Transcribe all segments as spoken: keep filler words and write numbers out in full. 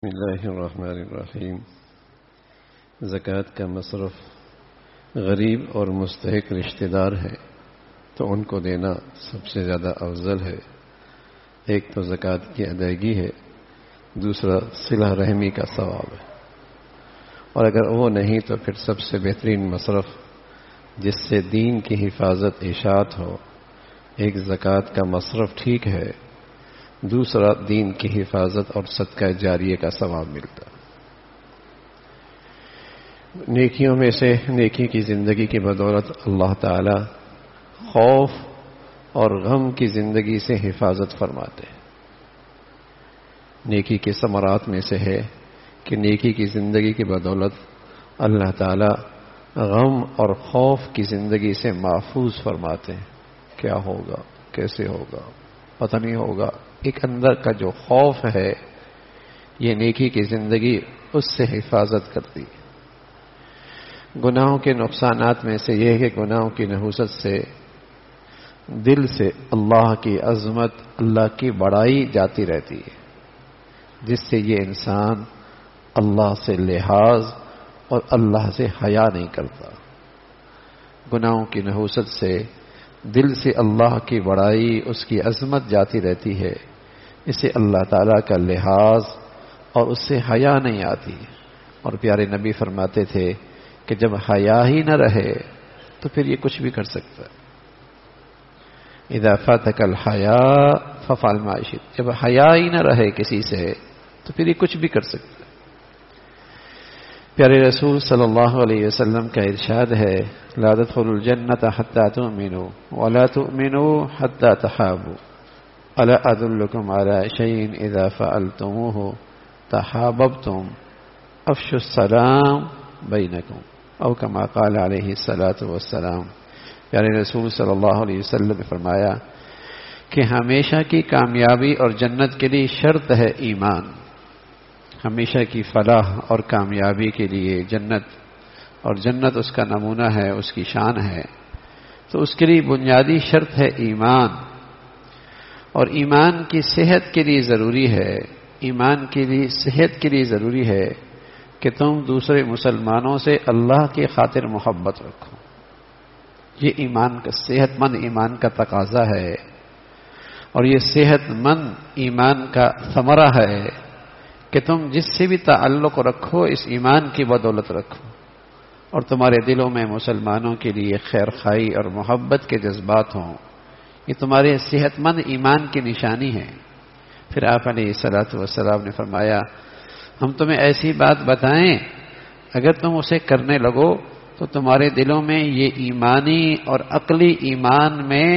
بسم اللہ الرحمن الرحیم۔ زکوٰۃ کا مصرف غریب اور مستحق رشتہ دار ہے تو ان کو دینا سب سے زیادہ افضل ہے۔ ایک تو زکوٰۃ کی ادائیگی ہے، دوسرا صلہ رحمی کا ثواب ہے، اور اگر وہ نہیں تو پھر سب سے بہترین مصرف جس سے دین کی حفاظت اشاعت ہو، ایک زکوٰۃ کا مصرف ٹھیک ہے، دوسرا دین کی حفاظت اور صدقہ جاریہ کا ثواب ملتا۔ نیکیوں میں سے نیکی کی زندگی کی بدولت اللہ تعالی خوف اور غم کی زندگی سے حفاظت فرماتے ہیں۔ نیکی کے ثمرات میں سے ہے کہ نیکی کی زندگی کی بدولت اللہ تعالی غم اور خوف کی زندگی سے محفوظ فرماتے ہیں۔ کیا ہوگا، کیسے ہوگا، پتہ نہیں ہوگا، ایک اندر کا جو خوف ہے یہ نیکی کی زندگی اس سے حفاظت کرتی ہے۔ گناہوں کے نقصانات میں سے یہ ہے کہ گناہوں کی نحوست سے دل سے اللہ کی عظمت، اللہ کی بڑائی جاتی رہتی ہے، جس سے یہ انسان اللہ سے لحاظ اور اللہ سے حیا نہیں کرتا۔ گناہوں کی نحوست سے دل سے اللہ کی بڑائی، اس کی عظمت جاتی رہتی ہے، اس سے اللہ تعالیٰ کا لحاظ اور اس سے حیا نہیں آتی۔ اور پیارے نبی فرماتے تھے کہ جب حیا ہی نہ رہے تو پھر یہ کچھ بھی کر سکتا ہے۔ اذا فاتک الحیاء ففعل ما شئت، جب حیا ہی نہ رہے کسی سے تو پھر یہ کچھ بھی کر سکتا ہے۔ پیارے رسول صلی اللہ علیہ وسلم کا ارشاد ہے، لا تدخلوا الجنة حتى تؤمنوا ولا تؤمنوا حتى تحابوا، الا ادلکم علی شیء اذا فعلتموه تحاببتم، افشوا السلام بینکم، او کما قال علیہ الصلاۃ والسلام۔ پیارے رسول صلی اللہ علیہ وسلم نے فرمایا کہ ہمیشہ کی کامیابی اور جنت کے لیے شرط ہے ایمان۔ ہمیشہ کی فلاح اور کامیابی کے لیے جنت، اور جنت اس کا نمونہ ہے، اس کی شان ہے، تو اس کے لیے بنیادی شرط ہے ایمان۔ اور ایمان کی صحت کے لیے ضروری ہے، ایمان کے لیے صحت کے لیے ضروری ہے کہ تم دوسرے مسلمانوں سے اللہ کی خاطر محبت رکھو۔ یہ ایمان کا صحت مند ایمان کا تقاضا ہے، اور یہ صحت مند ایمان کا ثمرہ ہے کہ تم جس سے بھی تعلق رکھو اس ایمان کی بدولت رکھو، اور تمہارے دلوں میں مسلمانوں کے لیے خیر خواہی اور محبت کے جذبات ہوں۔ یہ تمہارے صحت مند ایمان کی نشانی ہے۔ پھر آپ علیہ الصلاۃ والسلام نے فرمایا، ہم تمہیں ایسی بات بتائیں اگر تم اسے کرنے لگو تو تمہارے دلوں میں یہ ایمانی اور عقلی ایمان میں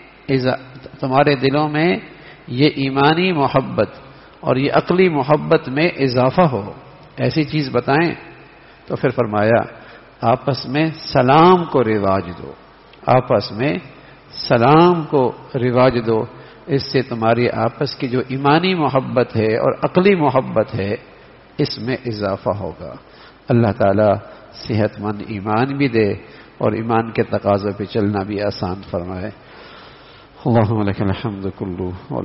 تمہارے دلوں میں یہ ایمانی محبت اور یہ عقلی محبت میں اضافہ ہو۔ ایسی چیز بتائیں تو پھر فرمایا، آپس میں سلام کو رواج دو، آپس میں سلام کو رواج دو، اس سے تمہاری آپس کی جو ایمانی محبت ہے اور عقلی محبت ہے اس میں اضافہ ہوگا۔ اللہ تعالی صحت مند ایمان بھی دے اور ایمان کے تقاضوں پہ چلنا بھی آسان فرمائے۔ اللہم لک الحمد کلہ۔